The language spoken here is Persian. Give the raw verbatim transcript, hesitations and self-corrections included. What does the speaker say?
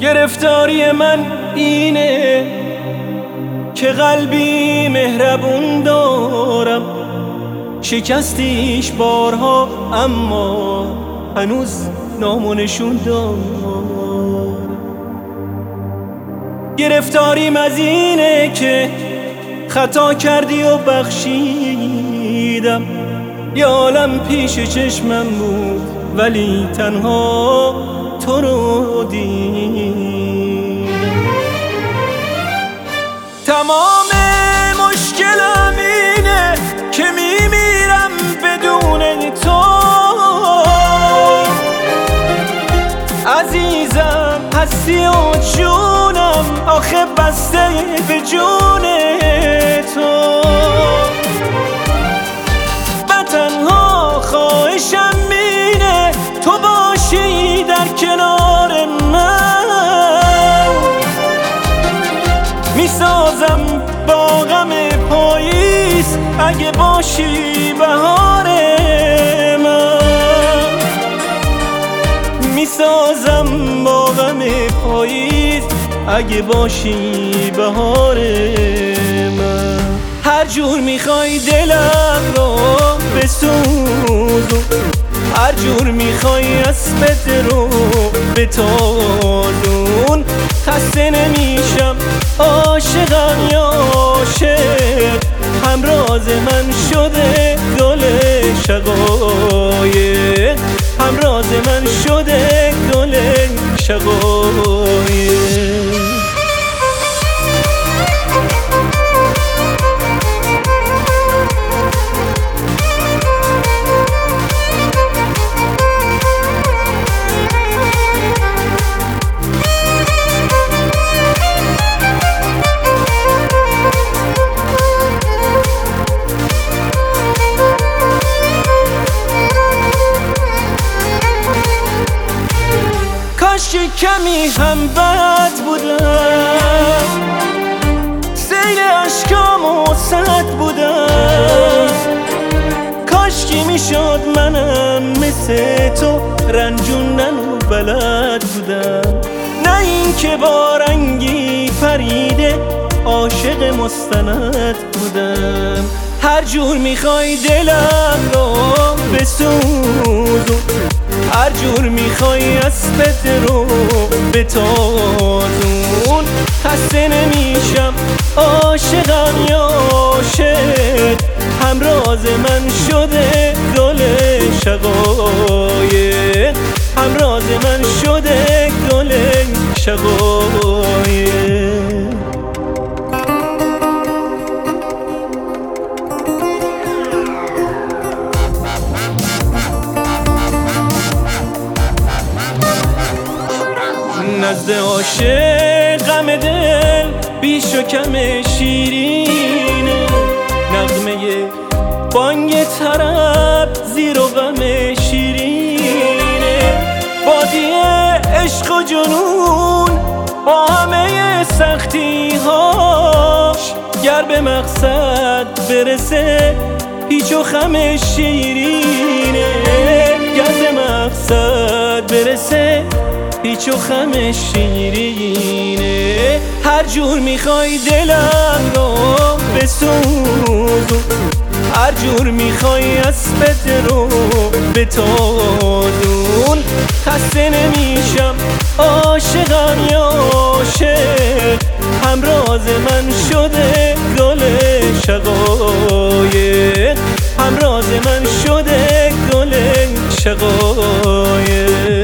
گرفتاری من اینه که قلبی مهربون دارم، شکستیش بارها اما هنوز نام و نشون دارم. گرفتاریم از اینه که خطا کردی و بخشیدم، یه عالم پیش چشمم بود ولی تنها تو رو دیدم. تمام مشکلم اینه که میمیرم بدون تو، عزیزم هستی و جونم آخه بسته به جون تو. و تنها خواهشم اینه تو باشی در کنار من، میسازم با غم پاییز اگه باشی بهار من، میسازم با غم پاییز اگه باشی بهار من. هر جور میخوای دلم رو بسوزون، هر جور میخوای اسمت رو بتازون، خسته نمیشم عاشقم یا عاشق، همراز من شده گل شقایق، همراز من شده گل شقایق. کاش کمی هم بد بودم، سیل عشقامو سد بودم، کاش کی میشد منم مثل تو رنجوندن و بلد بودم. نه این که با رنگی پریده عاشق مستند بودم. هر جور میخوای دلم رو بسوزون، هر جور میخوای اسمت رو بتازون، خسته نمیشم عاشقم یا عاشق، همراز من شده گل شقایق، همراز من شده گل شقایق. نزد عاشق غم دل بیش و کم شیرینه، نغمه بانگ طرب زیر و غم شیرینه، بادیه عشق و جنون با همه سختی هاش، گر به مقصد برسه پیچ و خم شیرینه، گر به مقصد برسه پیچ و خم شیرینه. هر جور میخوای دلم رو بسوزون، هر جور میخوای اسمت رو بتازون، خسته نمیشم عاشقم یا عاشق، همراز من شده گل شقایق، همراز من شده گل شقایق.